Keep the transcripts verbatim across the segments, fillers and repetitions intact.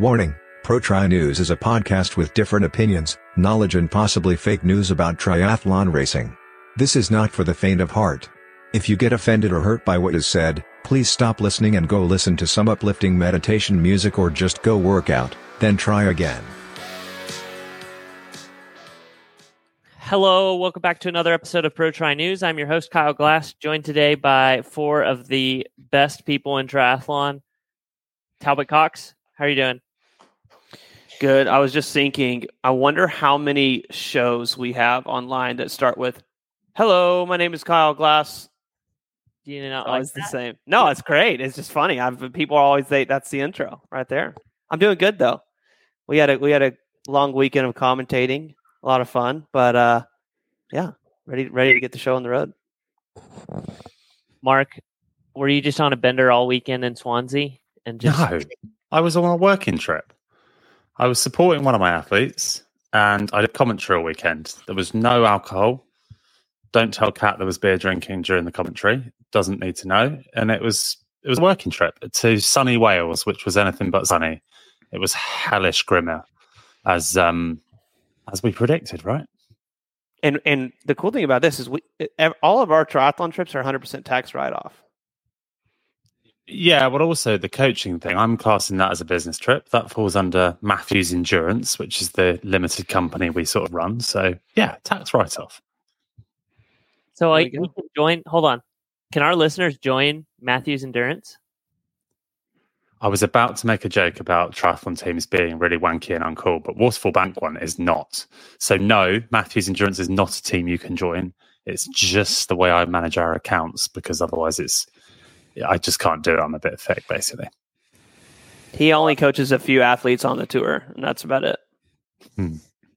Warning: Pro Tri News is a podcast with different opinions, knowledge and possibly fake news about triathlon racing. This is not for the faint of heart. If you get offended or hurt by what is said, please stop listening and go listen to some uplifting meditation music or just go work out, then try again. Hello, welcome back to another episode of Pro Tri News. I'm your host, Kyle Glass, joined today by four of the best people in triathlon. Talbot Cox, how are you doing? Good. I was just thinking, I wonder how many shows we have online that start with, hello, my name is Kyle Glass. Do you not Always like the same. No, it's great. It's just funny. I've people always say that's the intro right there. I'm doing good though. We had a we had a long weekend of commentating, a lot of fun, but uh, yeah, ready ready to get the show on the road. Mark, were you just on a bender all weekend in Swansea and just? No, I was on a working trip. I was supporting one of my athletes, and I did commentary all weekend. There was no alcohol. Don't tell Kat there was beer drinking during the commentary. Doesn't need to know. And it was it was a working trip to sunny Wales, which was anything but sunny. It was hellish grimmer, as um as we predicted, right? And and the cool thing about this is we all of our triathlon trips are one hundred percent tax write off. Yeah, but also the coaching thing. I'm classing that as a business trip. That falls under Matthews Endurance, which is the limited company we sort of run. So yeah, tax write off. So I we can join. Hold on. Can our listeners join Matthews Endurance? I was about to make a joke about triathlon teams being really wanky and uncool, but Waterfall Bank one is not. So no, Matthews Endurance is not a team you can join. It's just the way I manage our accounts, because otherwise it's I just can't do it. I'm a bit thick, basically. He only coaches a few athletes on the tour, and that's about it. Hmm.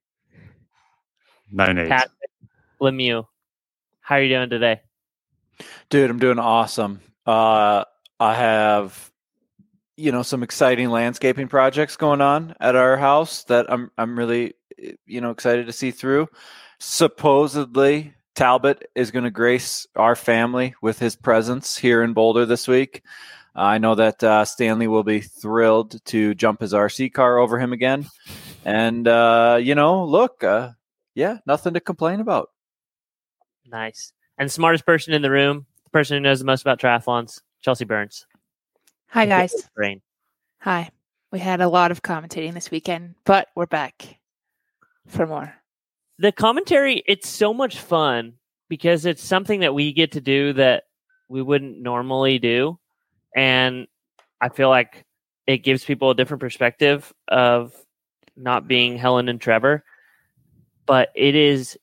No need. Pat Lemieux, how are you doing today? Dude, I'm doing awesome. Uh, I have, you know, some exciting landscaping projects going on at our house that I'm I'm really, you know, excited to see through. Supposedly, Talbot is going to grace our family with his presence here in Boulder this week. Uh, I know that uh, Stanley will be thrilled to jump his R C car over him again. And, uh, you know, look, uh, yeah, nothing to complain about. Nice. And smartest person in the room, the person who knows the most about triathlons, Chelsea Burns. Hi, guys. Brain. Hi. We had a lot of commentating this weekend, but we're back for more. The commentary, it's so much fun because it's something that we get to do that we wouldn't normally do. And I feel like it gives people a different perspective of not being Helen and Trevor. But it is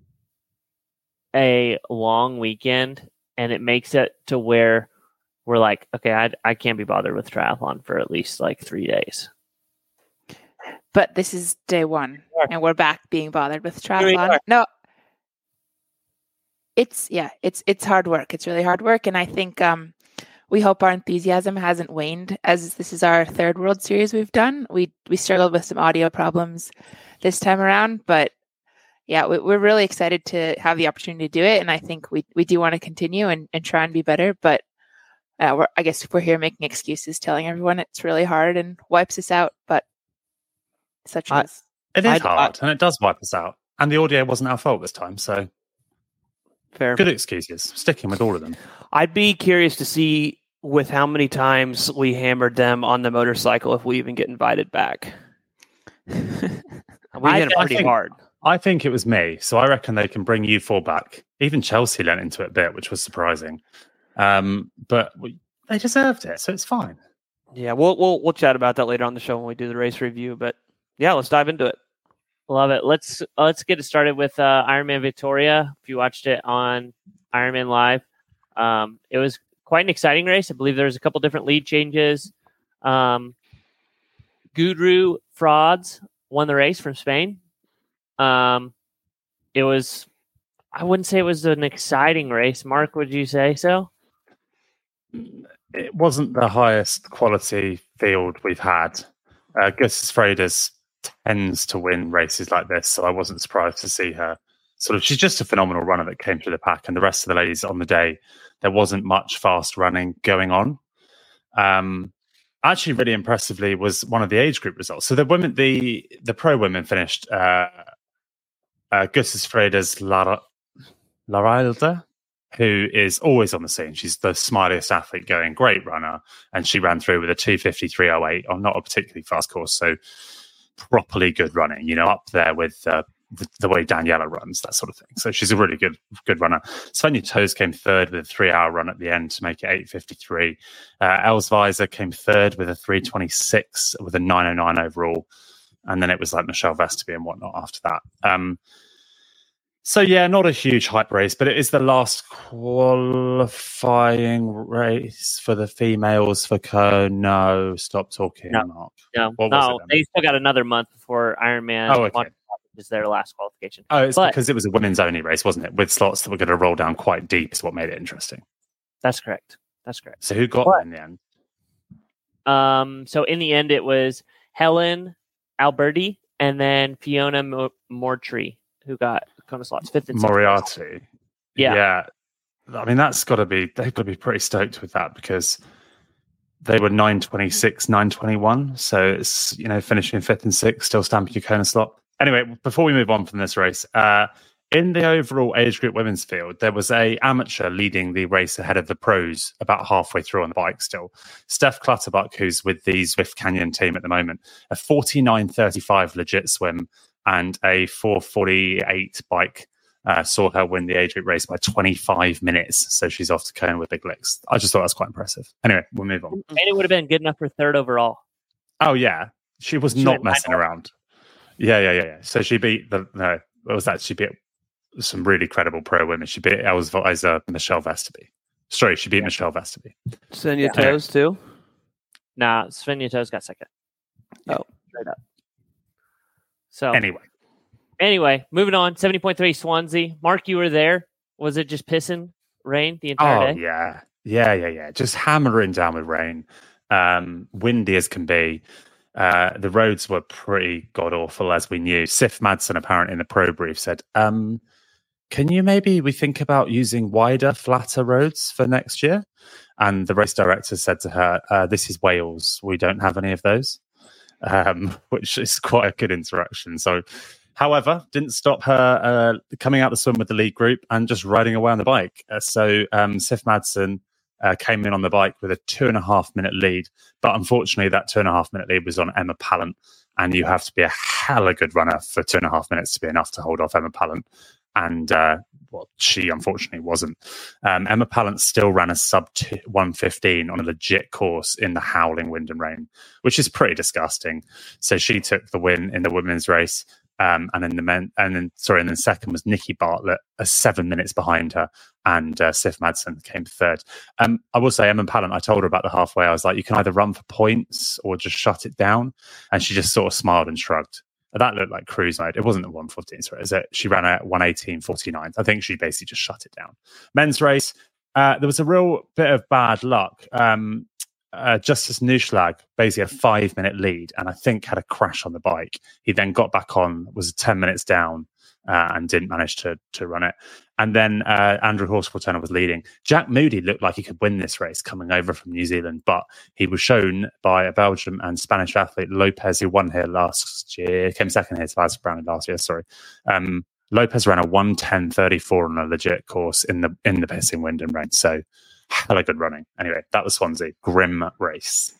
a long weekend, and it makes it to where we're like, okay, I, I can't be bothered with triathlon for at least like three days. But this is day one, and we're back being bothered with triathlon. No, it's yeah, it's it's hard work. It's really hard work, and I think um, we hope our enthusiasm hasn't waned, as this is our third World Series we've done. We we struggled with some audio problems this time around, but yeah, we, we're really excited to have the opportunity to do it, and I think we we do want to continue and, and try and be better. But uh, we're, I guess we're here making excuses, telling everyone it's really hard and wipes us out, but. Such I, as it is I'd, hard, I, and it does wipe us out. And the audio wasn't our fault this time, so fair. Good excuses. Sticking with all of them. I'd be curious to see with how many times we hammered them on the motorcycle if we even get invited back. We I, hit it pretty I think, hard. I think it was me, so I reckon they can bring you four back. Even Chelsea lent into it a bit, which was surprising. Um, but we, they deserved it, so it's fine. Yeah, we'll we'll we'll chat about that later on the show when we do the race review. But yeah, let's dive into it. Love it. Let's let's get it started with uh, Ironman Victoria. If you watched it on Ironman Live, um, it was quite an exciting race. I believe there was a couple different lead changes. Um, Gudru Frauds won the race from Spain. Um, it was, I wouldn't say it was an exciting race. Mark, would you say so? It wasn't the highest quality field we've had. Uh, Gusses Freitas tends to win races like this, so I wasn't surprised to see her. Sort of, she's just a phenomenal runner that came through the pack, and the rest of the ladies on the day, there wasn't much fast running going on. Um, actually really impressively was one of the age group results. So the women, the the pro women finished uh, uh, Gusses Freda's Lara, Laralda, who is always on the scene. She's the smiliest athlete going, great runner. And she ran through with a two fifty-three oh eight on not a particularly fast course. So properly good running, you know, up there with uh, the, the way Daniela runs, that sort of thing. So she's a really good good runner. Svenja Toes came third with a three-hour run at the end to make it eight fifty-three. Uh, Elsweiser came third with a three twenty-six with a nine oh nine overall. And then it was like Michelle Vesterby and whatnot after that. Um, so, yeah, not a huge hype race, but it is the last qualifying race for the females for Kona. No, stop talking, No. Mark. No, What was no, it then? they still got another month before Ironman. Oh, okay. Montreal is their last qualification. Oh, it's But- because it was a women's only race, wasn't it? With slots that were going to roll down quite deep is what made it interesting. That's correct. That's correct. So who got But- there in the end? Um, so in the end, it was Helen Alberti and then Fiona Mo- Mortree who got Kona slots, fifth and sixth. Moriarty. Yeah. Yeah. I mean, that's got to be, they've got to be pretty stoked with that because they were nine twenty-six, nine twenty-one. So it's, you know, finishing fifth and sixth, still stamping your Kona slot. Anyway, before we move on from this race, uh, in the overall age group women's field, there was a amateur leading the race ahead of the pros about halfway through on the bike still. Steph Clutterbuck, who's with the Zwift Canyon team at the moment, a forty-nine thirty-five legit swim and a four forty-eight bike uh, saw her win the age group race by twenty-five minutes. So she's off to Kona with big licks. I just thought that was quite impressive. Anyway, we'll move on. And it would have been good enough for third overall. Oh, yeah. She was She not went messing nine around. Yeah, yeah, yeah, yeah. So she beat the, no, what was that? She beat some really credible pro women. She beat Elsweiser, Michelle Vesterby. Sorry, she beat Yeah. Michelle Vesterby. Svenja Yeah. Toes too. Nah, Svenja Toes got second. Oh. Straight up. So Anyway, anyway, moving on. seventy point three Swansea. Mark, you were there. Was it just pissing rain the entire oh day? yeah, yeah, yeah, yeah. Just hammering down with rain, um, windy as can be. Uh, the roads were pretty god awful, as we knew. Sif Madsen, apparently in the pro brief, said, um, "Can you maybe we think about using wider, flatter roads for next year?" And the race director said to her, uh, "This is Wales. We don't have any of those," um, which is quite a good interaction. So. However, didn't stop her uh, coming out the swim with the lead group and just riding away on the bike. Uh, so um, Sif Madsen uh, came in on the bike with a two and a half minute lead. But unfortunately, that two and a half minute lead was on Emma Pallant. And you have to be a hella good runner for two and a half minutes to be enough to hold off Emma Pallant. And uh, well, she unfortunately wasn't. Um, Emma Pallant still ran a sub one fifteen on a legit course in the howling wind and rain, which is pretty disgusting. So she took the win in the women's race. Um, and then the men, and then sorry, and then second was Nikki Bartlett, uh, seven minutes behind her, and uh, Sif Madsen came third. Um, I will say, Emma Pallant, I told her about the halfway. I was like, you can either run for points or just shut it down, and she just sort of smiled and shrugged. That looked like cruise mode. It wasn't the one fifteen, sorry, is it? She ran at one eighteen forty-nine. I think she basically just shut it down. Men's race, uh, there was a real bit of bad luck. Um, Uh, Justus Nuschlag basically had a five minute lead and I think had a crash on the bike. He then got back on, was ten minutes down uh, and didn't manage to to run it. And then uh, Andrew Horsfall-Turner was leading. Jack Moody looked like he could win this race coming over from New Zealand, but he was shown by a Belgian and Spanish athlete, Lopez, who won here last year, came second here to Vaz Brown last year, sorry. Um, Lopez ran a one ten thirty-four on a legit course in the in the pissing wind and rain. So hella good running. Anyway, that was Swansea. Grim race.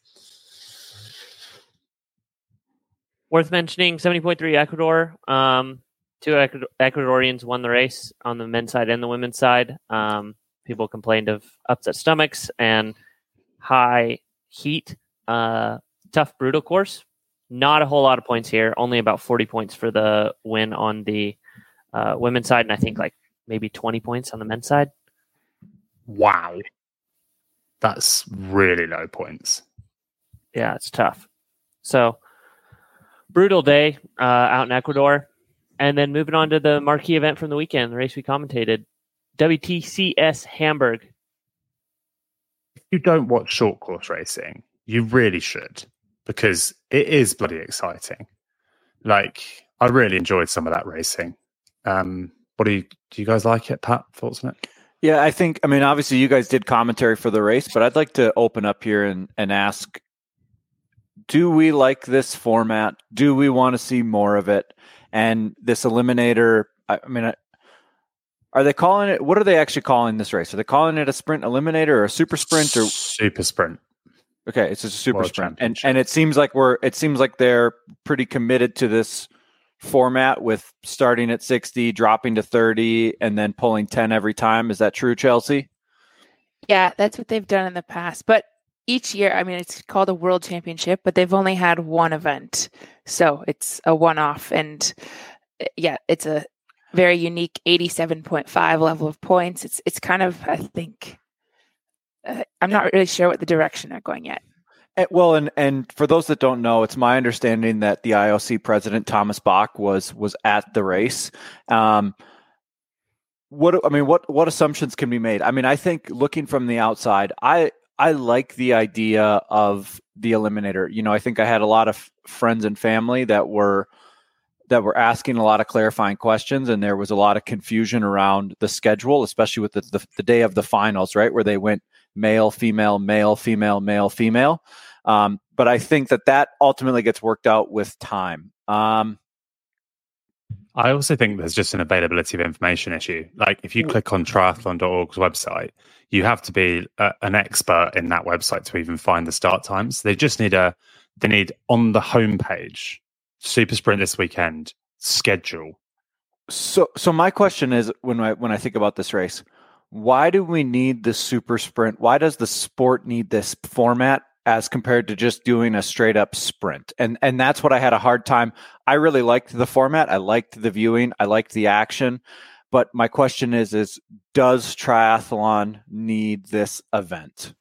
Worth mentioning, seventy point three Ecuador. Um, two Ecuador- Ecuadorians won the race on the men's side and the women's side. Um, people complained of upset stomachs and high heat. Uh, tough, brutal course. Not a whole lot of points here. Only about forty points for the win on the uh, women's side, and I think like maybe twenty points on the men's side. Wow. That's really low points. Yeah, it's tough. So, brutal day uh, out in Ecuador. And then moving on to the marquee event from the weekend, the race we commentated, W T C S Hamburg. If you don't watch short course racing, you really should, because it is bloody exciting. Like, I really enjoyed some of that racing. Um, what do you, do you guys like it, Pat? Thoughts on it? Yeah, I think, I mean, obviously you guys did commentary for the race, but I'd like to open up here and, and ask, do we like this format? Do we want to see more of it? And this eliminator, I, I mean, I, are they calling it, what are they actually calling this race? Are they calling it a sprint eliminator or a super sprint or super sprint? Okay, it's a super World sprint. And and it seems like we're it seems like they're pretty committed to this format with starting at sixty, dropping to thirty, and then pulling ten every time. Is that true, Chelsea? Yeah, that's what they've done in the past. But each year, I mean, it's called a world championship, but they've only had one event. So it's a one-off. And yeah, it's a very unique eighty-seven point five level of points. It's it's kind of, I think, uh, I'm not really sure what the direction they're going yet. And, well, and and for those that don't know, it's my understanding that the I O C president Thomas Bach was was at the race. Um, what I mean, what what assumptions can be made? I mean, I think looking from the outside, I I like the idea of the eliminator. You know, I think I had a lot of friends and family that were that were asking a lot of clarifying questions, and there was a lot of confusion around the schedule, especially with the, the, the day of the finals, right, where they went male, female, male, female, male, female. Um, but I think that that ultimately gets worked out with time. Um, I also think there's just an availability of information issue. Like if you click on triathlon dot org's website, you have to be a, an expert in that website to even find the start times. They just need a, they need on the homepage, super sprint this weekend, schedule. So, so my question is, when I when I think about this race, why do we need the super sprint? Why does the sport need this format as compared to just doing a straight up sprint? And and that's what I had a hard time. I really liked the format. I liked the viewing. I liked the action. But my question is, is does triathlon need this event?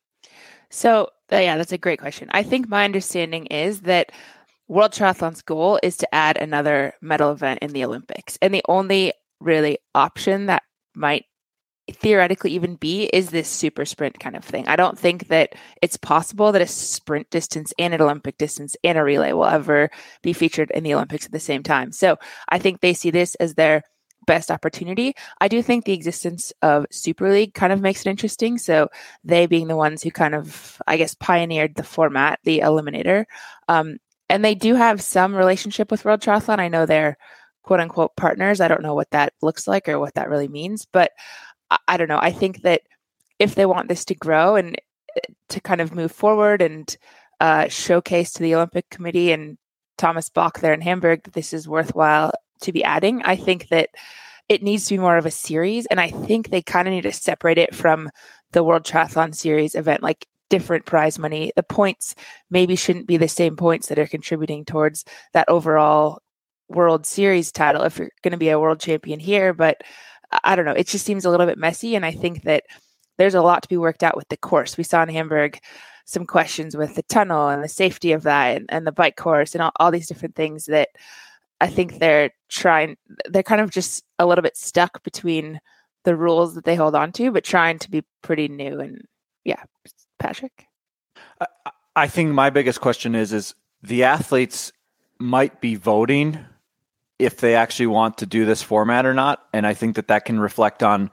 So, uh, yeah, that's a great question. I think my understanding is that World Triathlon's goal is to add another medal event in the Olympics. And the only really option that might theoretically even be is this super sprint kind of thing. I don't think that it's possible that a sprint distance and an Olympic distance and a relay will ever be featured in the Olympics at the same time. So I think they see this as their best opportunity. I do think the existence of Super League kind of makes it interesting. So they being the ones who kind of, I guess, pioneered the format, the eliminator. Um, and they do have some relationship with World Triathlon. I know they're quote unquote partners. I don't know what that looks like or what that really means, but I, I don't know. I think that if they want this to grow and to kind of move forward and uh, showcase to the Olympic Committee and Thomas Bach there in Hamburg that this is worthwhile to be adding, I think that it needs to be more of a series. And I think they kind of need to separate it from the World Triathlon Series event, like different prize money. The points maybe shouldn't be the same points that are contributing towards that overall World Series title if you're going to be a world champion here. But I don't know. It just seems a little bit messy. And I think that there's a lot to be worked out with the course. We saw in Hamburg some questions with the tunnel and the safety of that and, and the bike course and all, all these different things that I think they're trying, they're kind of just a little bit stuck between the rules that they hold on to, but trying to be pretty new. And yeah, Patrick? I, I think my biggest question is, is the athletes might be voting if they actually want to do this format or not. And I think that that can reflect on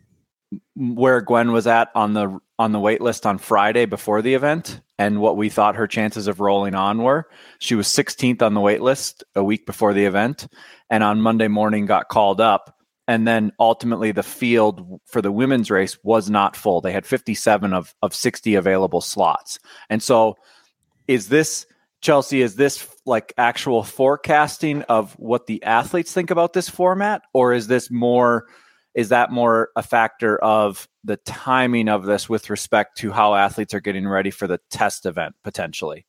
where Gwen was at on the on the wait list on Friday before the event and what we thought her chances of rolling on were. She was sixteenth on the wait list a week before the event, and on Monday morning got called up. And then ultimately the field for the women's race was not full. They had fifty-seven of, of sixty available slots. And so is this, Chelsea, is this like actual forecasting of what the athletes think about this format? Or is this more, is that more a factor of the timing of this with respect to how athletes are getting ready for the test event potentially?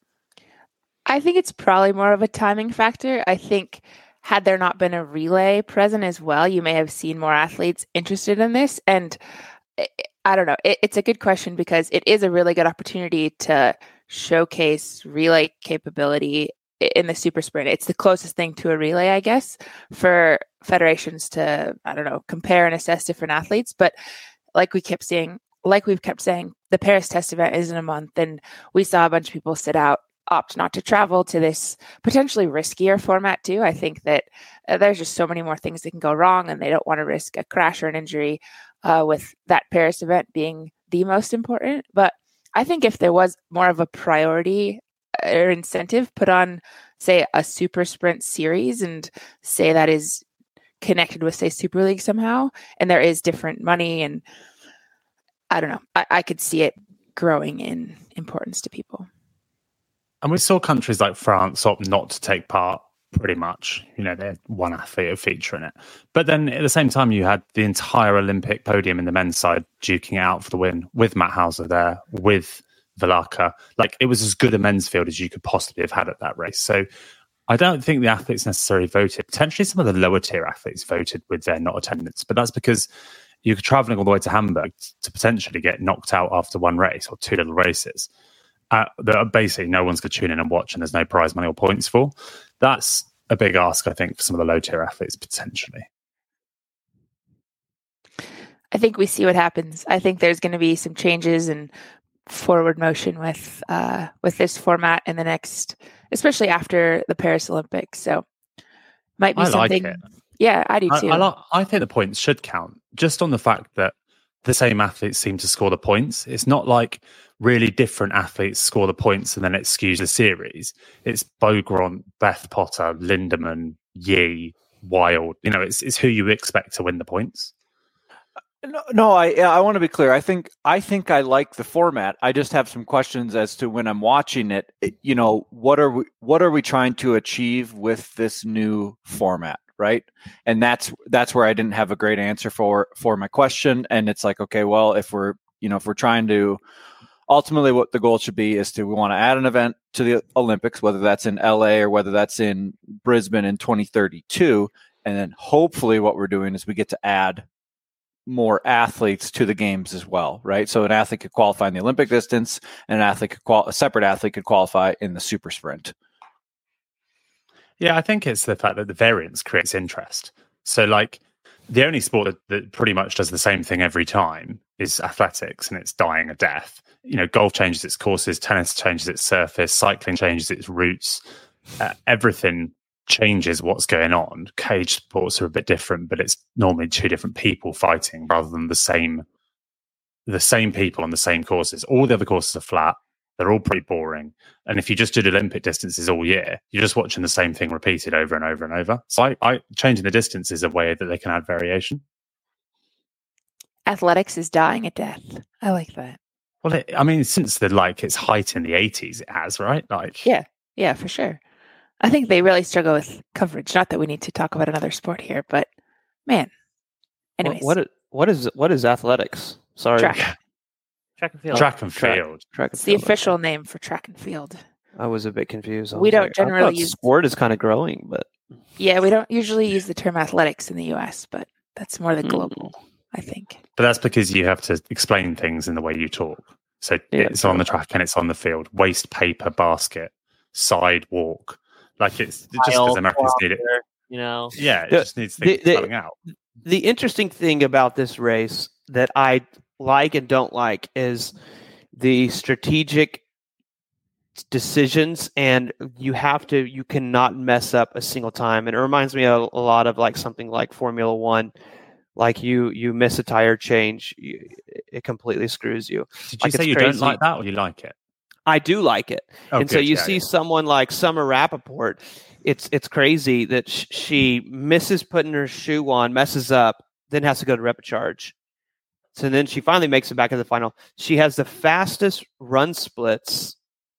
I think it's probably more of a timing factor. I think had there not been a relay present as well, you may have seen more athletes interested in this. And I don't know, it, it's a good question because it is a really good opportunity to showcase relay capability in the super sprint. It's the closest thing to a relay, I guess, for federations to, I don't know, compare and assess different athletes. But like we kept saying, like we've kept saying, the Paris test event is in a month, and we saw a bunch of people sit out, opt not to travel to this potentially riskier format too. I think that uh, there's just so many more things that can go wrong, and they don't want to risk a crash or an injury uh, with that Paris event being the most important. But I think if there was more of a priority or incentive, put on, say, a super sprint series and say that is connected with, say, Super League somehow, and there is different money, and I don't know. I, I could see it growing in importance to people. And we saw countries like France opt not to take part pretty much. You know, they had one athlete a feature in it. But then at the same time, you had the entire Olympic podium in the men's side duking it out for the win with Matt Hauser there, with Velaka. Like, it was as good a men's field as you could possibly have had at that race. So I don't think the athletes necessarily voted. Potentially some of the lower tier athletes voted with their not attendance, but that's because you're traveling all the way to Hamburg to potentially get knocked out after one race or two little races uh, that basically no one's going to tune in and watch, and there's no prize money or points for. That's a big ask, I think, for some of the low tier athletes potentially. I think we see what happens. I think there's going to be some changes and forward motion with uh, with this format in the next, especially after the Paris Olympics. So might be I like something. it. Yeah, I do too. I, I, like, I think the points should count just on the fact that the same athletes seem to score the points. It's not like really different athletes score the points and then it skews the series. It's Bogrant, Beth Potter, Lindemann, Yee, Wild. You know, it's it's who you expect to win the points. No, no, I I want to be clear. I think I think I like the format. I just have some questions as to when I'm watching it. it you know, what are we what are we trying to achieve with this new format, right? And that's that's where I didn't have a great answer for for my question. And it's like, okay, well, if we're you know if we're trying to ultimately what the goal should be is to we want to add an event to the Olympics, whether that's in L A or whether that's in Brisbane in twenty thirty-two, and then hopefully what we're doing is we get to add more athletes to the games as well, right? So an athlete could qualify in the Olympic distance, and an athlete could qual- a separate athlete could qualify in the super sprint. Yeah, I think it's the fact that the variance creates interest. So, like, the only sport that, that pretty much does the same thing every time is athletics, and it's dying a death. You know, golf changes its courses, tennis changes its surface, cycling changes its routes. Uh, everything changes what's going on. Cage sports are a bit different, but it's normally two different people fighting rather than the same the same people on the same courses. All the other courses are flat. They're all pretty boring. And if you just did Olympic distances all year, you're just watching the same thing repeated over and over and over. So I, I changing the distance is a way that they can add variation. Athletics is dying a death. I like that. Well, it, I mean, since the like its height in the eighties, it has, right? Like, yeah, yeah, for sure. I think they really struggle with coverage. Not that we need to talk about another sport here, but man. Anyways, what what, what is what is athletics? Sorry, track. Track and field. Track and Track. field. Track and It's the field, official okay. name for track and field. I was a bit confused. I We was don't like, I generally thought use- sport is kind of growing, but Yeah, we don't usually use the term athletics in the U S, but that's more the Mm. global, I think. But that's because you have to explain things in the way you talk. So Yeah, it's true. on the track and it's on the field. Waste paper basket, sidewalk. Like it's just because Mile, Americans need it. kilometer, You know, Yeah, it The- just needs the- things the- spelling out. the interesting thing about this race that I like and don't like is the strategic decisions, and you have to you cannot mess up a single time. And it reminds me a, a lot of like something like Formula One. Like you you miss a tire change, you, it completely screws you. Did you like, say it's you crazy. don't like that or you like it? I do like it. Oh, and so good, you yeah, see yeah. someone like Summer Rappaport, it's it's crazy that sh- she misses putting her shoe on, messes up, then has to go to repcharge. So then she finally makes it back to the final. She has the fastest run splits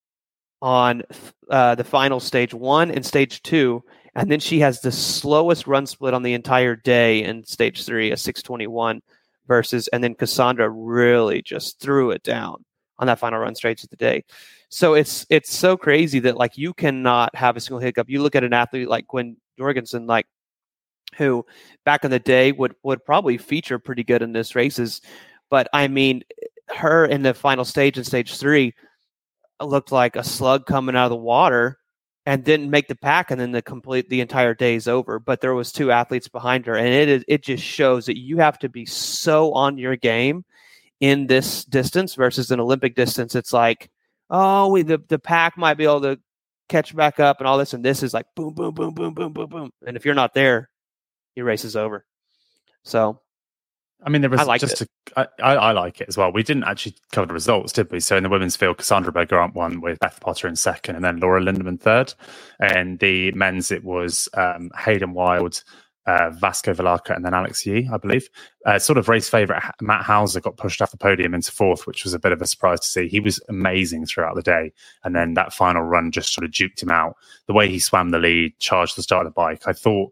on uh, the final stage one and stage two, and then she has the slowest run split on the entire day in stage three, a six twenty-one versus, and then Cassandra really just threw it down on that final run straight to the day. So it's it's so crazy that like you cannot have a single hiccup. You look at an athlete like Gwen Jorgensen, like who back in the day would would probably feature pretty good in this races, but I mean, her in the final stage in stage three looked like a slug coming out of the water and didn't make the pack, and then the complete the entire day is over. But there was two athletes behind her, and it is it just shows that you have to be so on your game in this distance versus an Olympic distance. It's like, oh, we the, the pack might be able to catch back up and all this, and this is like boom, boom, boom, boom, boom, boom, boom. And if you're not there, your race is over. So I mean, there was I liked just it. a, I, I like it as well. We didn't actually cover the results, did we? So in the women's field, Cassandra Beaugrand won with Beth Potter in second, and then Laura Lindemann third. And the men's, it was um, Hayden Wild, uh, Vasco Velaka, and then Alex Yee, I believe. Uh, sort of race favourite Matt Hauser got pushed off the podium into fourth, which was a bit of a surprise to see. He was amazing throughout the day, and then that final run just sort of duped him out. The way he swam the lead, charged the start of the bike, I thought.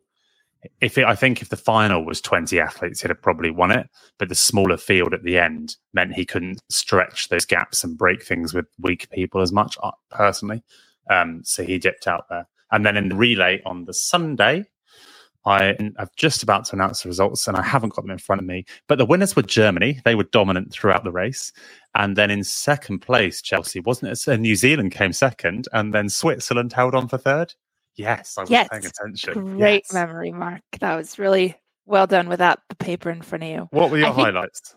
If it, I think if the final was twenty athletes, he'd have probably won it. But the smaller field at the end meant he couldn't stretch those gaps and break things with weak people as much, personally. Um, so he dipped out there. And then in the relay on the Sunday, I, I'm just about to announce the results, and I haven't got them in front of me. But the winners were Germany. They were dominant throughout the race. And then in second place, Chelsea, wasn't it? Uh, New Zealand came second, and then Switzerland held on for third. Yes, I was Yes. paying attention. Great Yes. memory, Mark. That was really well done without the paper in front of you. What were your I think- highlights?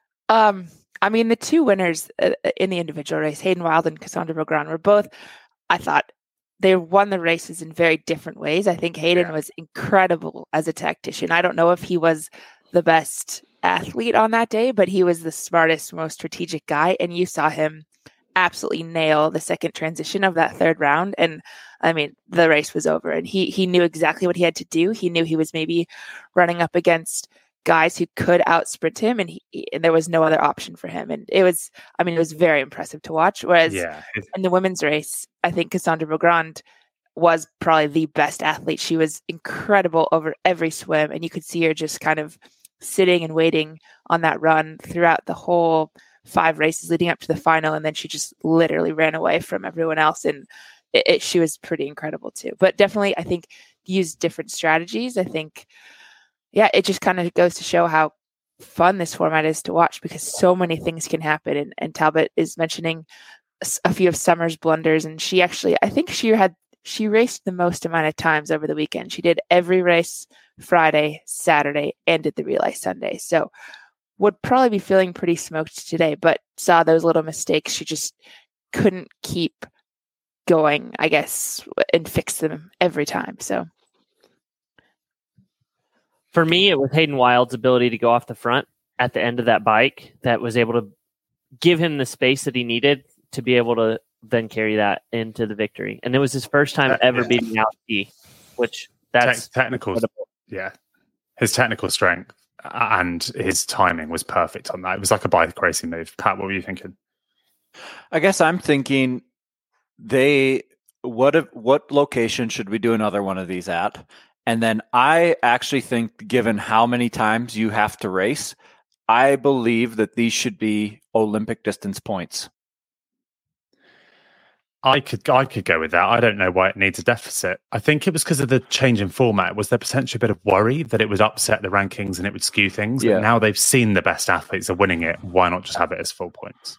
Um, I mean, the two winners uh, in the individual race, Hayden Wild and Cassandra Beaugrand, were both, I thought, they won the races in very different ways. I think Hayden Yeah. was incredible as a tactician. I don't know if he was the best athlete on that day, but he was the smartest, most strategic guy. And you saw him absolutely nail the second transition of that third round. And I mean, the race was over, and he he knew exactly what he had to do. He knew he was maybe running up against guys who could out sprint him, and he and there was no other option for him. And it was, I mean, it was very impressive to watch. Whereas Yeah. it- in the women's race, I think Cassandra Beaugrand was probably the best athlete. She was incredible over every swim, and you could see her just kind of sitting and waiting on that run throughout the whole five races leading up to the final, and then she just literally ran away from everyone else, and it, it, she was pretty incredible too. But definitely, I think use different strategies. I think, yeah, it just kind of goes to show how fun this format is to watch, because so many things can happen. And, and Talbot is mentioning a, s- a few of Summer's blunders, and she actually, I think she had she raced the most amount of times over the weekend. She did every race Friday, Saturday, and did the relay Sunday. So would probably be feeling pretty smoked today, but saw those little mistakes. She just couldn't keep going, I guess, and fix them every time. So For me, it was Hayden Wild's ability to go off the front at the end of that bike that was able to give him the space that he needed to be able to then carry that into the victory. And it was his first time Uh, ever yeah. beating out E, which Tec- that's technical, incredible. yeah. His technical strength and his timing was perfect on that. It was like a bike racing move. Pat, what were you thinking? I guess I'm thinking they what if, what location should we do another one of these at? And then I actually think, given how many times you have to race, I believe that these should be Olympic distance points. I could I could go with that. I don't know why it needs a deficit. I think it was because of the change in format. Was there potentially a bit of worry that it would upset the rankings and it would skew things? Yeah. But now they've seen the best athletes are winning it. Why not just have it as full points?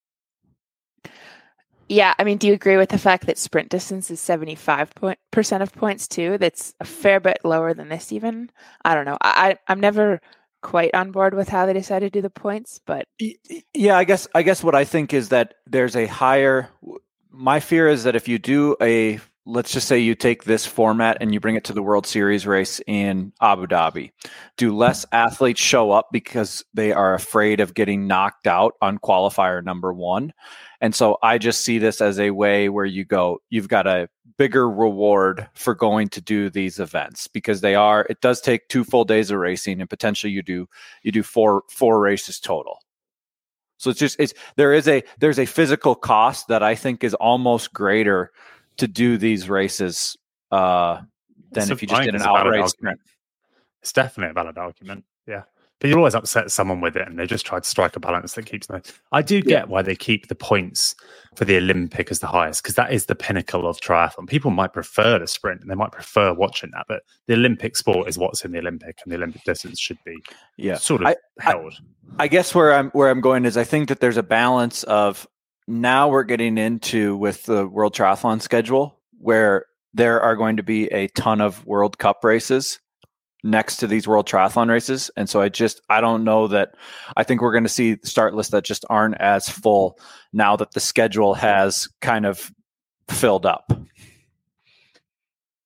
yeah, I mean, do you agree with the fact that sprint distance is seventy-five percent of points too? That's a fair bit lower than this even. I don't know. I, I I'm never quite on board with how they decided to do the points, but Y- y- Yeah, I guess I guess what I think is that there's a higher. My fear is that if you do a, let's just say you take this format and you bring it to the World Series race in Abu Dhabi, do less athletes show up because they are afraid of getting knocked out on qualifier number one? And so I just see this as a way where you go, you've got a bigger reward for going to do these events, because they are, it does take two full days of racing, and potentially you do, you do four, four races total. So it's just, it's, there is a, there's a physical cost that I think is almost greater to do these races uh, than It's if you a- just I did think an it's a valid outright argument. sprint. It's definitely a valid argument. Yeah. But you always upset someone with it, and they just try to strike a balance that keeps them. I do get Yeah. why they keep the points for the Olympic as the highest, because that is the pinnacle of triathlon. People might prefer the sprint and they might prefer watching that, but the Olympic sport is what's in the Olympic, and the Olympic distance should be Yeah. sort of I- held. I guess where I'm where I'm going is I think that there's a balance of, now we're getting into with the World Triathlon schedule where there are going to be a ton of World Cup races next to these World Triathlon races. And so I just, I don't know that, I think we're going to see start lists that just aren't as full now that the schedule has kind of filled up.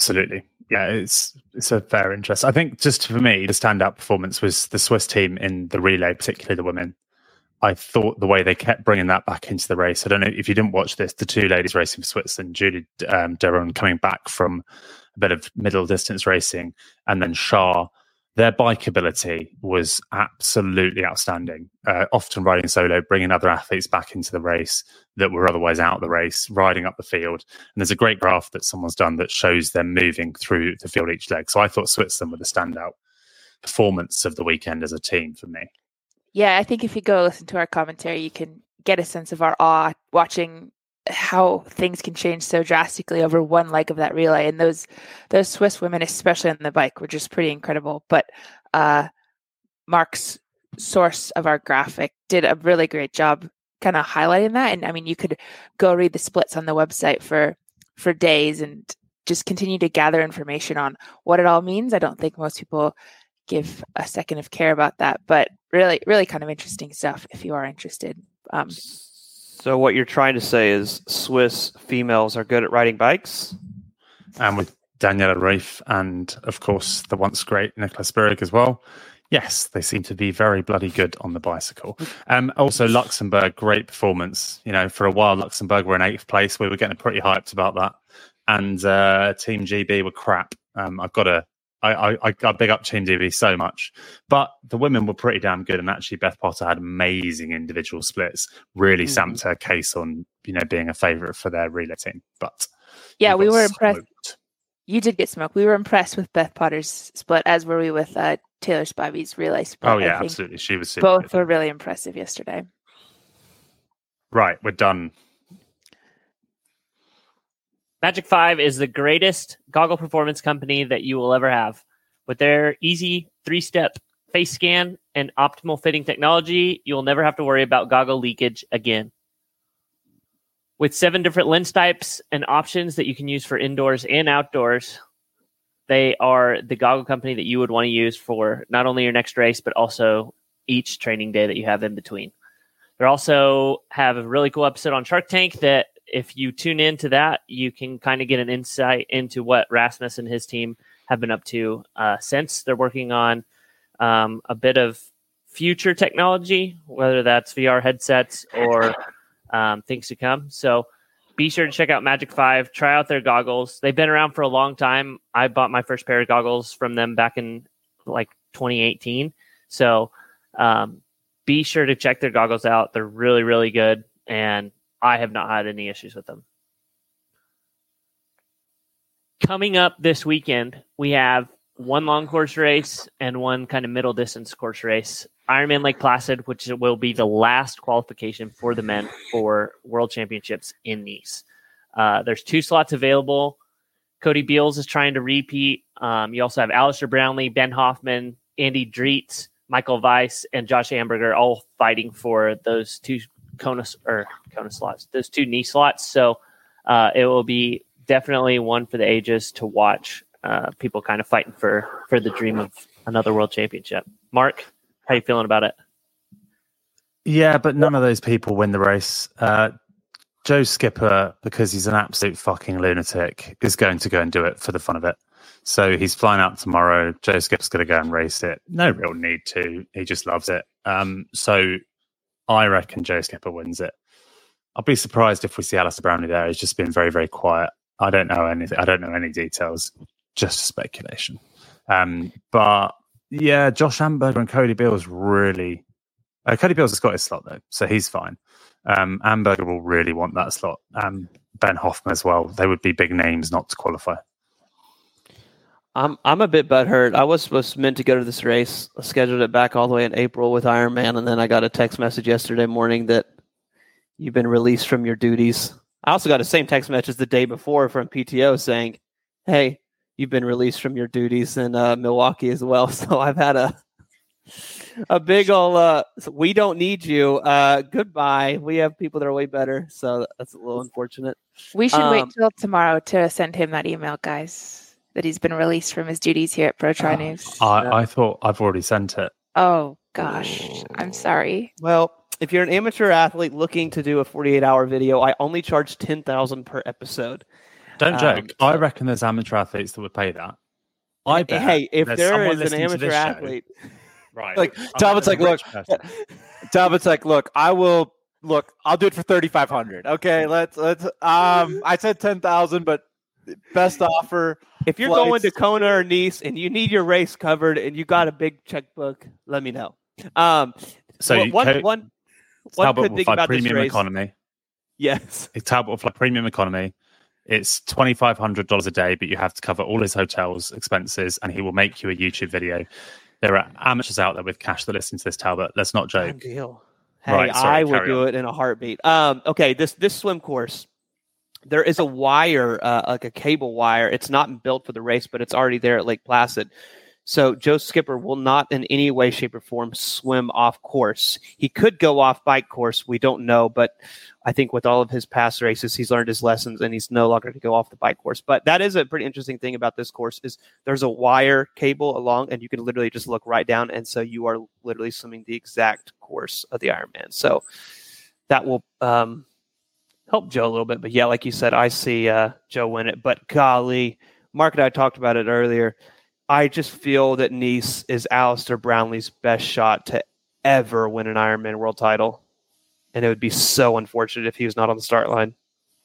Absolutely. Yeah, it's it's a fair interest. I think just for me, the standout performance was the Swiss team in the relay, particularly the women. I thought the way they kept bringing that back into the race. I don't know if you didn't watch this, the two ladies racing for Switzerland, Julie um, Deron coming back from a bit of middle distance racing, and then Shah, their bike ability was absolutely outstanding. Uh, often riding solo, bringing other athletes back into the race that were otherwise out of the race, riding up the field. And there's a great graph that someone's done that shows them moving through the field each leg. So I thought Switzerland were the standout performance of the weekend as a team for me. Yeah, I think if you go listen to our commentary, you can get a sense of our awe watching how things can change so drastically over one leg of that relay. And those those Swiss women, especially on the bike, were just pretty incredible. But uh, Mark's source of our graphic did a really great job kind of highlighting that. And I mean, you could go read the splits on the website for for days and just continue to gather information on what it all means. I don't think most people give a second of care about that, but really, really kind of interesting stuff if you are interested. Um, so what you're trying to say is Swiss females are good at riding bikes? And with Daniela Reif and, of course, the once great Nicholas Berg as well. Yes, they seem to be very bloody good on the bicycle. Um, also, Luxembourg, great performance. You know, for a while, Luxembourg were in eighth place. We were getting pretty hyped about that. And uh, Team G B were crap. Um, I've got to I, I, I big up Team G B so much, but the women were pretty damn good, and actually Beth Potter had amazing individual splits. Really mm-hmm. stamped her case on, you know, being a favourite for their relay team. But yeah, we were smoked. impressed. You did get smoked. We were impressed with Beth Potter's split, as were we with uh, Taylor Spivey's relay split. Oh yeah, absolutely. She was super both good. Were really impressive yesterday. Right, we're done. Magic five is the greatest goggle performance company that you will ever have. With their easy three-step face scan and optimal fitting technology, you will never have to worry about goggle leakage again. With seven different lens types and options that you can use for indoors and outdoors, they are the goggle company that you would want to use for not only your next race, but also each training day that you have in between. They also have a really cool episode on Shark Tank that if you tune into that, you can kind of get an insight into what Rasmus and his team have been up to uh, since. They're working on um, a bit of future technology, whether that's V R headsets or um, things to come. So be sure to check out Magic five, try out their goggles. They've been around for a long time. I bought my first pair of goggles from them back in like twenty eighteen. So um, be sure to check their goggles out. They're really, really good. And I have not had any issues with them. Coming up this weekend, we have one long course race and one kind of middle distance course race. Ironman Lake Placid, which will be the last qualification for the men for World Championships in Nice. Uh, there's two slots available. Cody Beals is trying to repeat. Um, you also have Alistair Brownlee, Ben Hoffman, Andy Dreetz, Michael Weiss, and Josh Amberger all fighting for those two Kona or Kona slots, those two knee slots. So uh, it will be definitely one for the ages to watch. Uh, people kind of fighting for for the dream of another world championship. Mark, how you feeling about it? Yeah, but none of those people win the race. Uh, Joe Skipper, because he's an absolute fucking lunatic, is going to go and do it for the fun of it. So he's flying out tomorrow. Joe Skipper's going to go and race it. No real need to. He just loves it. Um, so I reckon Joe Skipper wins it. I'll be surprised if we see Alistair Brownlee there. He's just been very, very quiet. I don't know anything. I don't know any details. Just speculation. Um, but yeah, Josh Amberger and Cody Beals really. Uh, Cody Beals has got his slot though, so he's fine. Um, Amberger will really want that slot. Um, Ben Hoffman as well. They would be big names not to qualify. I'm I'm a bit butthurt. I was was meant to go to this race. I scheduled it back all the way in April with Ironman, and then I got a text message yesterday morning that you've been released from your duties. I also got the same text message the day before from P T O saying, "Hey, you've been released from your duties in uh, Milwaukee as well." So I've had a a big ol' uh, we don't need you. Uh, goodbye. We have people that are way better. So that's a little unfortunate. We should um, wait till tomorrow to send him that email, guys, that he's been released from his duties here at Pro Tri News. I, I thought I've already sent it. Oh, gosh. I'm sorry. Well, if you're an amateur athlete looking to do a forty-eight hour video, I only charge ten thousand dollars per episode. Don't joke. Um, I so- reckon there's amateur athletes that would pay that. I bet. Hey, if there's there someone is an listening to amateur this show- athlete, right? Like, I bet Talbot's there's like, a look, rich person. Talbot's like, look, I will look. I'll do it for thirty-five hundred. Okay, let's let's. Um, I said ten thousand, but best offer. if you're going to flights. Kona or Nice and you need your race covered and you got a big checkbook, let me know. Um, So one you one co- one one Talbot good will thing fly about this premium race, economy. yes, Talbot will fly premium economy. It's twenty five hundred dollars a day, but you have to cover all his hotels expenses, and he will make you a YouTube video. There are amateurs out there with cash that listen to this, Talbot. Let's not joke. Done deal. Hey, Right, sorry, I will carry do on. it in a heartbeat. Um, okay, this this swim course, there is a wire, uh, like a cable wire. It's not built for the race, but it's already there at Lake Placid. So Joe Skipper will not in any way, shape, or form swim off course. He could go off bike course. We don't know, but I think with all of his past races, he's learned his lessons and he's no longer to go off the bike course. But that is a pretty interesting thing about this course is there's a wire cable along and you can literally just look right down. And so you are literally swimming the exact course of the Ironman. So that will um, help Joe a little bit. But yeah, like you said, I see uh, Joe win it. But golly, Mark and I talked about it earlier. I just feel that Nice is Alistair Brownlee's best shot to ever win an Ironman world title. And it would be so unfortunate if he was not on the start line.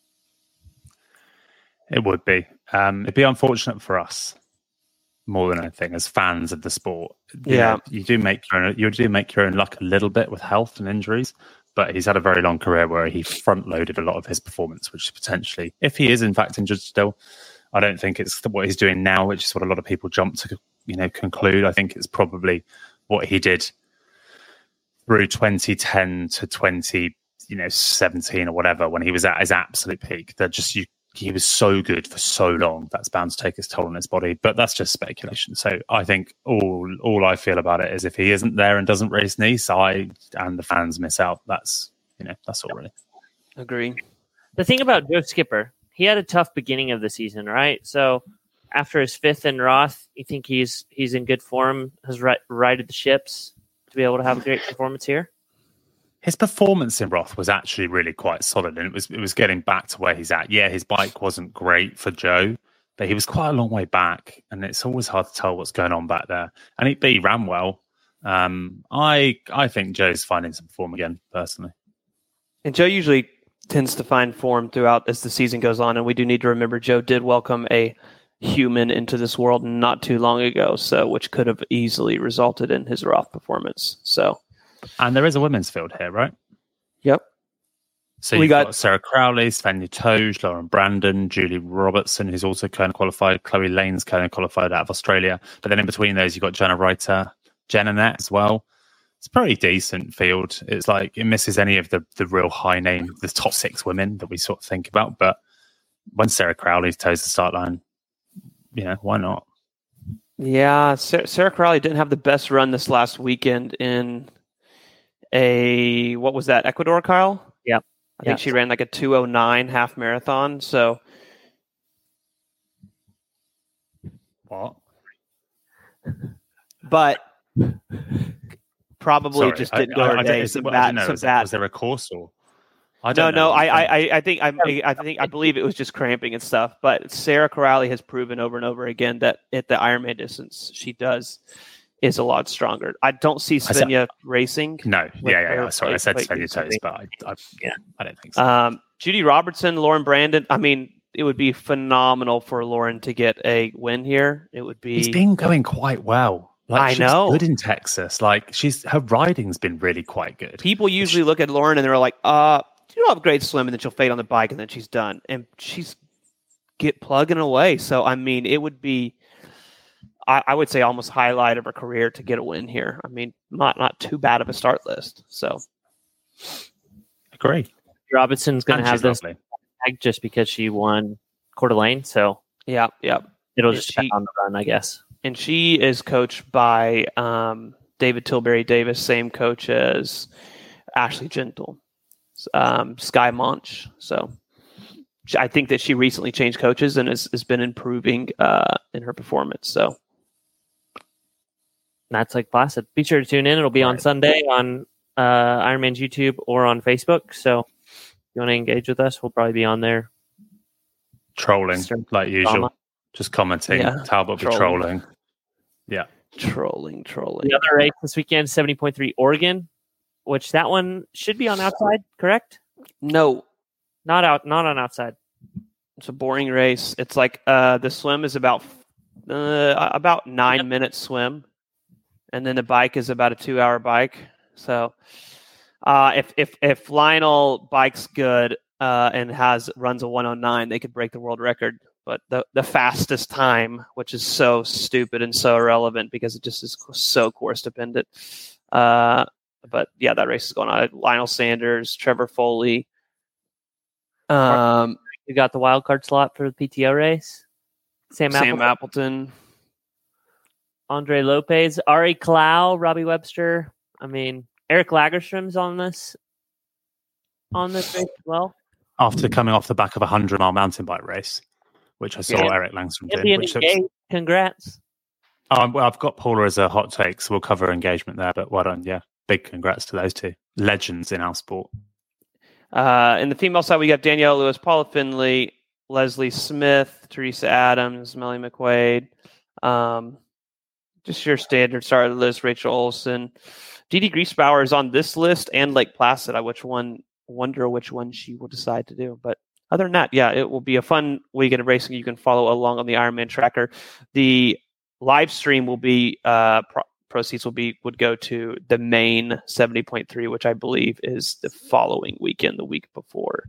It would be. Um, it'd be unfortunate for us more than anything as fans of the sport. You Yeah. know, you do make your own, you do make your own luck a little bit with health and injuries, but he's had a very long career where he front loaded a lot of his performance, which potentially, if he is in fact injured still, I don't think it's what he's doing now, which is what a lot of people jump to, you know, conclude. I think it's probably what he did through twenty ten to twenty, you know, seventeen or whatever, when he was at his absolute peak. That just you, he was so good for so long. That's bound to take its toll on his body. But that's just speculation. So I think all all I feel about it is if he isn't there and doesn't race Nice, I and the fans miss out. That's you know, that's all really. Agree. The thing about Joe Skipper, he had a tough beginning of the season, right? So after his fifth in Roth, you think he's he's in good form, has ri- righted the ships to be able to have a great performance here? His performance in Roth was actually really quite solid, and it was it was getting back to where he's at. Yeah, his bike wasn't great for Joe, but he was quite a long way back, and it's always hard to tell what's going on back there. And he, but he ran well. Um, I I think Joe's finding some form again, personally. And Joe usually tends to find form throughout as the season goes on. And we do need to remember Joe did welcome a human into this world not too long ago, so which could have easily resulted in his Roth performance. So, And there is a women's field here, right? yep. So We you've got- got, Sarah Crowley, Svenja Toge, Lauren Brandon, Julie Robertson, who's also Kona qualified, Chloe Lane's Kona qualified out of Australia. But then in between those, you've got Jenna Reiter, Jenna Net as well. It's a pretty decent field. It's like it misses any of the, the real high name, the top six women that we sort of think about. But when Sarah Crowley toes the start line, you know, why not? Yeah, Sarah, Sarah Crowley didn't have the best run this last weekend in a, what was that, Ecuador, Kyle? Yep. I think Yep. she ran like a two oh nine half marathon. So, What? but probably Sorry, just I- didn't go I- her I day. don't- Some I bad, don't know, some was there- bad. Was there a course or? I No, don't no, know. I, I, I- I think, I, I think, I believe it was just cramping and stuff. But Sarah Crowley has proven over and over again that at the Ironman distance, she does is a lot stronger. I don't see said- Svenja racing. No, with yeah, yeah, her yeah. Sorry, I plate- said plate Svenja using. toes, but I, I, Yeah. I don't think so. Um, Judy Robertson, Lauren Brandon. I mean, it would be phenomenal for Lauren to get a win here. It would be. He's been going quite well. Like, I she's know. good in Texas. Like she's her riding's been really quite good. People usually look at Lauren and they're like, uh, you don't have a great swim, and then she'll fade on the bike and then she's done. And she's get plugging away. So, I mean, it would be, I, I would say, almost highlight of her career to get a win here. I mean, not not too bad of a start list. So, Agree. Robinson's going And to have she's this lovely. tag just because she won Coeur d'Alene, so yeah, yeah. it'll And just she- depend on the run, I guess. And she is coached by um, David Tilbury Davis, same coach as Ashley Gentle, um, Sky Monch. So she- I think that she recently changed coaches and has, has been improving uh, in her performance. So That's like Placid. Be sure to tune in. It'll be on Right. Sunday on uh, Ironman's YouTube or on Facebook. So if you want to engage with us, we'll probably be on there trolling Sure. like usual. Drama. Just commenting. Yeah, Talbot be trolling. trolling. Yeah. Trolling, trolling. The other race this weekend, seventy point three Oregon, which that one should be on outside, correct? No, Not out, not on outside. it's a boring race. It's like uh, the swim is about uh, about nine Yep. minutes swim, and then the bike is about a two hour bike. So uh, if if if Lionel bikes good uh, and has runs a one oh nine, they could break the world record. But the the fastest time, which is so stupid and so irrelevant because it just is so course dependent. Uh, but yeah, that race is going on. Lionel Sanders, Trevor Foley. Um, You got the wild card slot for the P T O race. Sam, Sam Appleton, Appleton. Andre Lopez, Ari Clow, Robbie Webster. I mean, Eric Lagerstrom's on this on this race as well. After coming off the back of a hundred mile mountain bike race, which I saw Yeah. Eric Langstrom He'll did. be in Which the looks, game. Congrats. oh, well, I've got Paula as a hot take, so we'll cover engagement there. But well done, yeah. Big congrats to those two legends in our sport. Uh, in the female side, we got Danielle Lewis, Paula Finley, Leslie Smith, Teresa Adams, Melly McQuaid. Um, just your standard start of the list. Rachel Olson, Dee Dee Griesbauer is on this list, and Lake Placid. I which one wonder which one she will decide to do. But other than that, yeah, it will be a fun weekend of racing. You can follow along on the Ironman tracker. The live stream will be uh, pro- proceeds will be would go to the main seventy point three, which I believe is the following weekend, the week before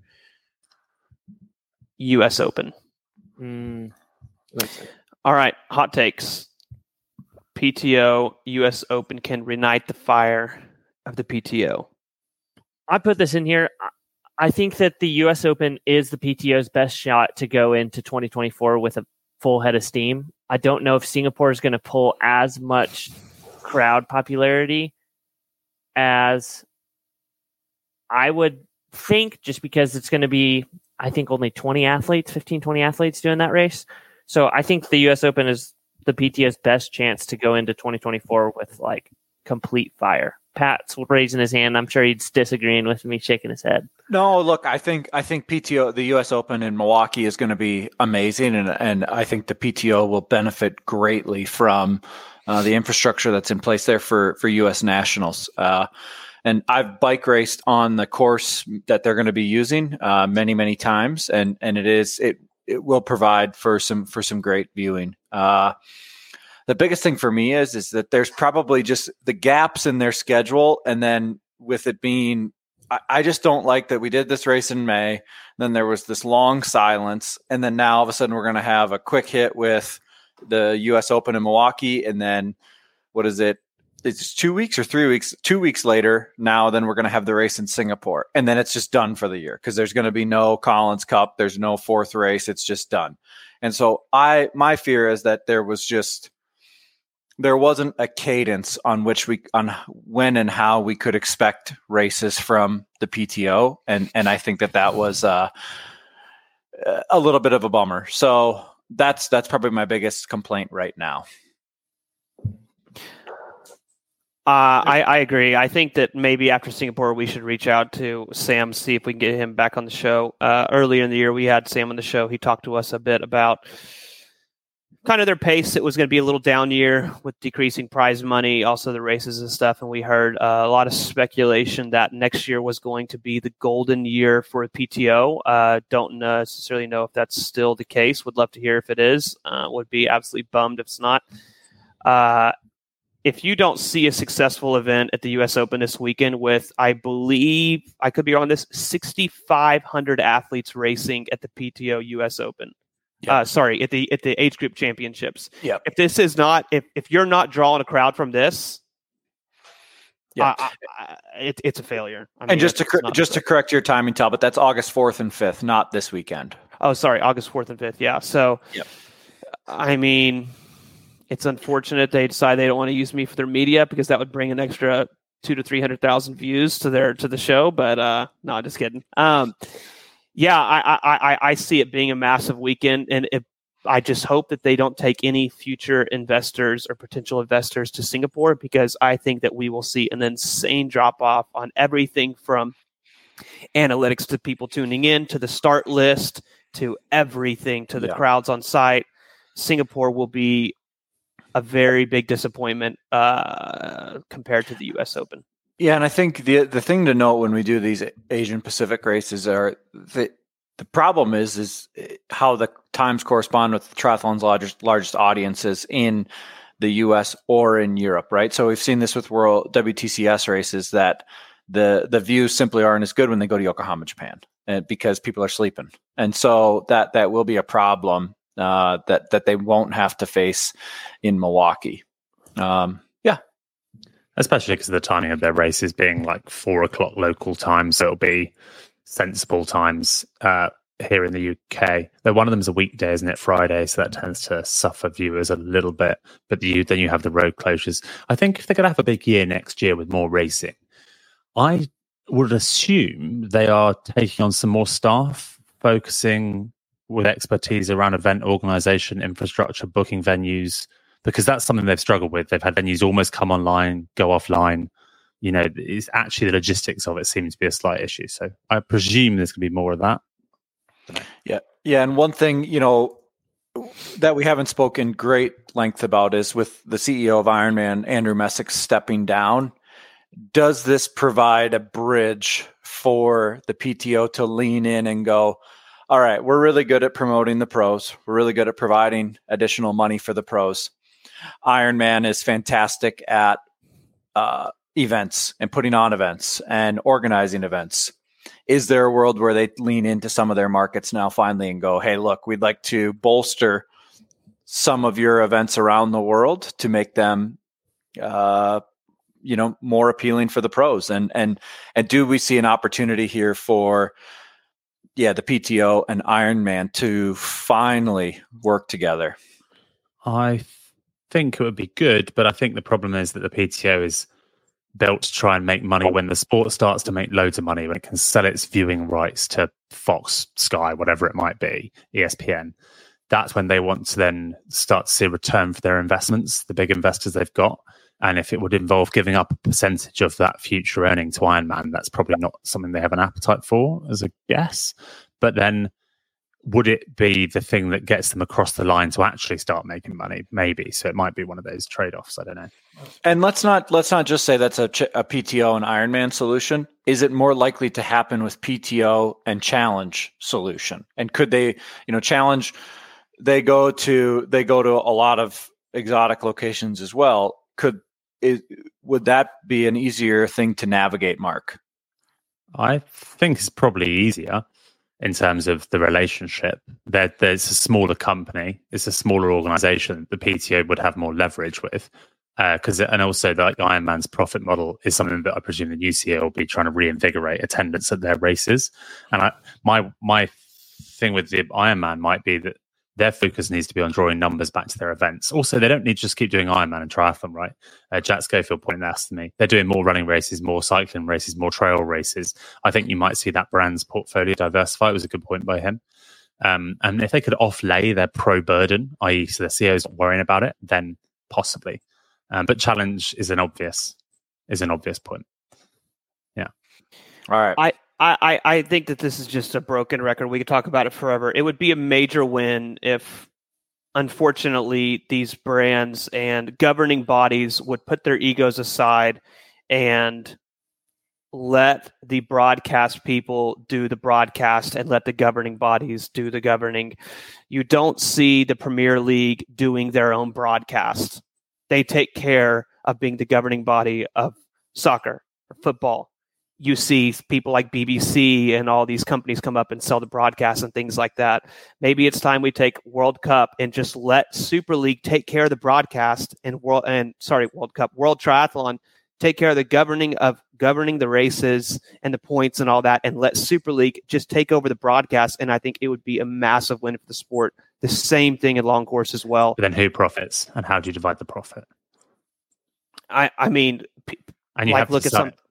U S Open. Mm. All right, hot takes. P T O U S Open can reignite the fire of the P T O. I put this in here. I- I think that the U S Open is the P T O's best shot to go into twenty twenty-four with a full head of steam. I don't know if Singapore is going to pull as much crowd popularity as I would think, just because it's going to be, I think, only twenty athletes, fifteen, twenty athletes doing that race. So I think the U S Open is the P T O's best chance to go into twenty twenty-four with like complete fire. Pat's raising his hand. I'm sure he's disagreeing with me, shaking his head. No, look, I think I think P T O, the U S Open in Milwaukee is going to be amazing, and and I think the P T O will benefit greatly from uh, the infrastructure that's in place there for for U S Nationals. Uh, and I've bike raced on the course that they're going to be using uh, many many times, and and it is it it will provide for some for some great viewing. Uh, the biggest thing for me is is that there's probably just the gaps in their schedule, and then with it being, I, I just don't like that we did this race in May, then there was this long silence, and then now all of a sudden we're going to have a quick hit with the U S Open in Milwaukee, and then what is it? It's two weeks or three weeks, two weeks later now, then we're going to have the race in Singapore, and then it's just done for the year because there's going to be no Collins Cup. There's no fourth race. It's just done. And so I, my fear is that there was just, there wasn't a cadence on which we, on when and how we could expect races from the P T O. And, and I think that that was uh, a little bit of a bummer. So that's, that's probably my biggest complaint right now. Uh, I, I agree. I think that maybe after Singapore, we should reach out to Sam, see if we can get him back on the show. Uh, earlier in the year, we had Sam on the show. He talked to us a bit about kind of their pace. It was going to be a little down year with decreasing prize money, also the races and stuff. And we heard uh, a lot of speculation that next year was going to be the golden year for P T O. Uh, don't necessarily know if that's still the case. Would love to hear if it is. Uh, would be absolutely bummed if it's not. Uh, If you don't see a successful event at the U S Open this weekend with, I believe, I could be wrong on this, sixty-five hundred athletes racing at the P T O U S Open. Yep. Uh, sorry, at the at the age group championships. Yep. If this is not, if, if you're not drawing a crowd from this, Yeah. I, I, it, it's a failure. I mean, And just to it's cor- not just to fair. correct your timing, Talbot, that's August fourth and fifth, not this weekend. Oh, sorry, August fourth and fifth. Yeah. So, Yep. I mean, it's unfortunate they decide they don't want to use me for their media because that would bring an extra two to three hundred thousand views to their to the show. But uh, no, just kidding. Um, yeah, I, I I I see it being a massive weekend, and it, I just hope that they don't take any future investors or potential investors to Singapore, because I think that we will see an insane drop off on everything from analytics to people tuning in to the start list to everything, to the Yeah. crowds on site. Singapore will be a very big disappointment uh, compared to the U S Open. Yeah, and I think the the thing to note when we do these Asian Pacific races are the the problem is is how the times correspond with triathlon's largest largest audiences in the U S or in Europe, right? So we've seen this with World W T C S races that the the views simply aren't as good when they go to Yokohama, Japan, and because people are sleeping, and so that that will be a problem uh, that that they won't have to face in Milwaukee. Um, yeah. Especially because of the timing of their races being like four o'clock local time, so it'll be sensible times uh, here in the U K. Though one of them is a weekday, isn't it? Friday, so that tends to suffer viewers a little bit. But you, then you have the road closures. I think if they're going to have a big year next year with more racing, I would assume they are taking on some more staff, focusing with expertise around event organisation, infrastructure, booking venues. Because that's something they've struggled with. They've had venues almost come online, go offline. You know, it's actually the logistics of it seems to be a slight issue. So I presume there's going to be more of that. Yeah. Yeah. And one thing, you know, that we haven't spoken great length about is with the C E O of Ironman, Andrew Messick, stepping down. Does this provide a bridge for the P T O to lean in and go, all right, we're really good at promoting the pros. We're really good at providing additional money for the pros. Ironman is fantastic at uh, events and putting on events and organizing events. Is there a world where they lean into some of their markets now finally and go, hey, look, we'd like to bolster some of your events around the world to make them, uh, you know, more appealing for the pros? And, and, and do we see an opportunity here for, yeah, the P T O and Ironman to finally work together? I think it would be good, but I think the problem is that the P T O is built to try and make money when the sport starts to make loads of money, when it can sell its viewing rights to Fox, Sky, whatever it might be, E S P N. That's when they want to then start to see a return for their investments, the big investors they've got. And if it would involve giving up a percentage of that future earning to Ironman, that's probably not something they have an appetite for, as a guess. But then would it be the thing that gets them across the line to actually start making money? Maybe. So it might be one of those trade-offs. I don't know. And let's not let's not just say that's a, ch- a P T O and Ironman solution. Is it more likely to happen with P T O and Challenge solution? And could they, you know, Challenge, they go to they go to a lot of exotic locations as well. Could is, would that be an easier thing to navigate, Mark? I think it's probably easier in terms of the relationship. There, there's a smaller company, it's a smaller organization. The P T O would have more leverage with, because uh, and also like Ironman's profit model is something that I presume the new C E O will be trying to reinvigorate attendance at their races. And I, my my thing with the Ironman might be that their focus needs to be on drawing numbers back to their events. Also, they don't need to just keep doing Ironman and triathlon, right? Uh, Jack Schofield pointed that to me. They're doing more running races, more cycling races, more trail races. I think you might see that brand's portfolio diversify. It was a good point by him. Um, and if they could offlay their pro burden, that is, so the C E O's not worrying about it, then possibly. Um, but Challenge is an obvious is an obvious point. Yeah. All right. I. I, I think that this is just a broken record. We could talk about it forever. It would be a major win if, unfortunately, these brands and governing bodies would put their egos aside and let the broadcast people do the broadcast and let the governing bodies do the governing. You don't see the Premier League doing their own broadcast. They take care of being the governing body of soccer or football. You see people like B B C and all these companies come up and sell the broadcast and things like that. Maybe it's time we take World Cup and just let Super League take care of the broadcast and world and sorry, World Cup, World Triathlon take care of the governing of governing the races and the points and all that, and let Super League just take over the broadcast. And I think it would be a massive win for the sport. The same thing in long course as well. But then who profits and how do you divide the profit? I, I mean, and you like have to look at decide. some.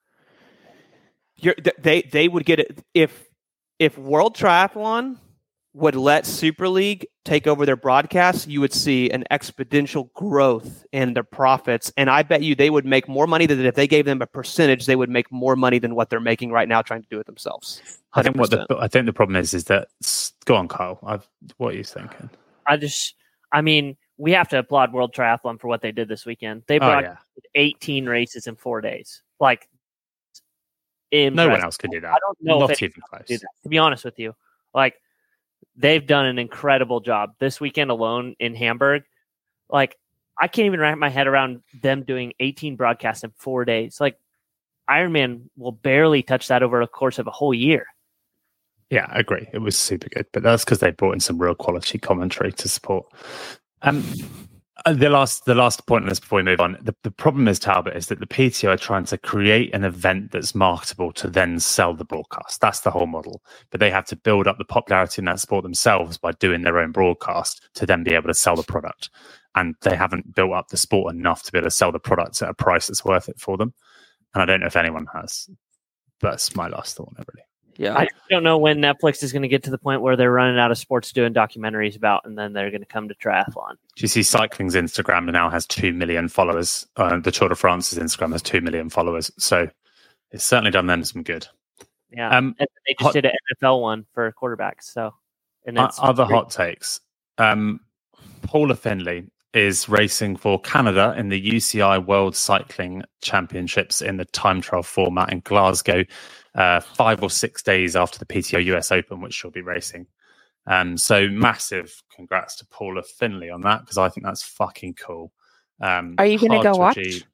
You're, they they would get it if if World Triathlon would let Super League take over their broadcasts, you would see an exponential growth in their profits. And I bet you they would make more money than if they gave them a percentage, they would make more money than what they're making right now trying to do it themselves. one hundred percent. I think what the I think the problem is is that go on, Kyle. I've, what are you thinking? I just, I mean, we have to applaud World Triathlon for what they did this weekend. They brought oh, yeah. eighteen races in four days. Like, impressive. No one else could do that. I don't know Not if even close. Do that, to be honest with you, like. They've done an incredible job this weekend alone in Hamburg. Like, I can't even wrap my head around them doing eighteen broadcasts in four days. Like, Ironman will barely touch that over the course of a whole year. Yeah, I agree. It was super good, but that's because they brought in some real quality commentary to support. Um, the last, the last point on this before we move on. The, the problem is, Talbot, is that the P T O are trying to create an event that's marketable to then sell the broadcast. That's the whole model. But they have to build up the popularity in that sport themselves by doing their own broadcast to then be able to sell the product. And they haven't built up the sport enough to be able to sell the product at a price that's worth it for them. And I don't know if anyone has. That's my last thought, really. Yeah, I don't know when Netflix is going to get to the point where they're running out of sports doing documentaries about, and then they're going to come to triathlon. Do you see cycling's Instagram now has two million followers? Uh, the Tour de France's Instagram has two million followers. So it's certainly done them some good. Yeah. Um, and they just hot, did an N F L one for quarterbacks. So, and uh, other great. hot takes. Um, Paula Findlay is racing for Canada in the U C I World Cycling Championships in the time trial format in Glasgow. Uh, five or six days after the P T O U S Open, which she'll be racing. Um, so massive congrats to Paula Findlay on that, because I think that's fucking cool. Um, Are you going to go watch? Achieve.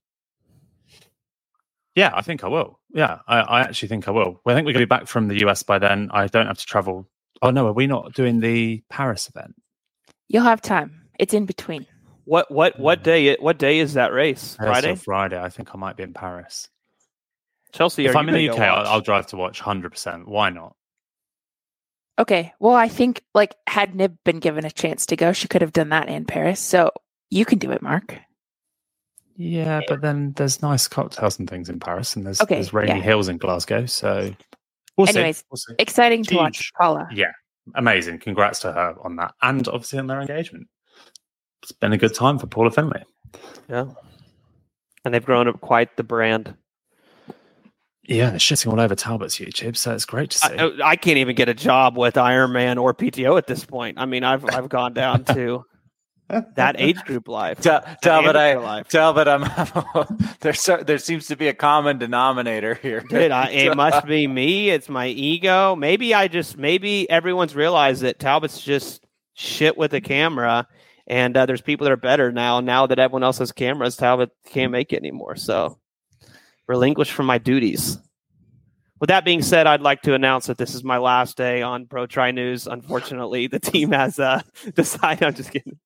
Yeah, I think I will. Yeah, I, I actually think I will. Well, I think we're going to be back from the U S by then. I don't have to travel. Oh, no, are we not doing the Paris event? You'll have time. It's in between. What what what day? What day is that race? Friday? Friday. I think I might be in Paris. Chelsea, if are I'm you in the U K, I'll, watch? I'll drive to watch one hundred percent. Why not? Okay. Well, I think, like, had Nib been given a chance to go, she could have done that in Paris. So you can do it, Mark. Yeah, but then there's nice cocktails and things in Paris, and there's, okay, there's rainy yeah. hills in Glasgow. So we'll Anyways, see. We'll see. Exciting Huge. to watch Paula. Yeah, amazing. Congrats to her on that. And obviously on their engagement. It's been a good time for Paula Findlay. Yeah. And they've grown up quite the brand. Yeah, they're shitting all over Talbot's YouTube, so it's great to see. I, I can't even get a job with Ironman or P T O at this point. I mean, I've I've gone down to that age group life. Ta- Talbot, I, life. Talbot, I'm, there's there seems to be a common denominator here. Dude, I, it must be me. It's my ego. Maybe I just maybe everyone's realized that Talbot's just shit with the camera, and uh, there's people that are better now. Now that everyone else has cameras, Talbot can't make it anymore. So. Relinquish from my duties. With that being said, I'd like to announce that this is my last day on Pro Tri News. Unfortunately, the team has uh, decided. I'm just kidding.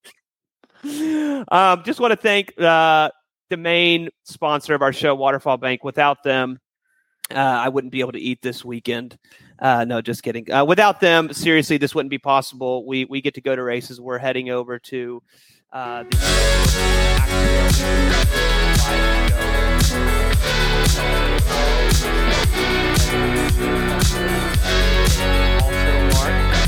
um, just want to thank uh, the main sponsor of our show, Waterfall Bank. Without them, uh, I wouldn't be able to eat this weekend. Uh, no, just kidding. Uh, without them, seriously, this wouldn't be possible. We we get to go to races. We're heading over to uh, the also Mark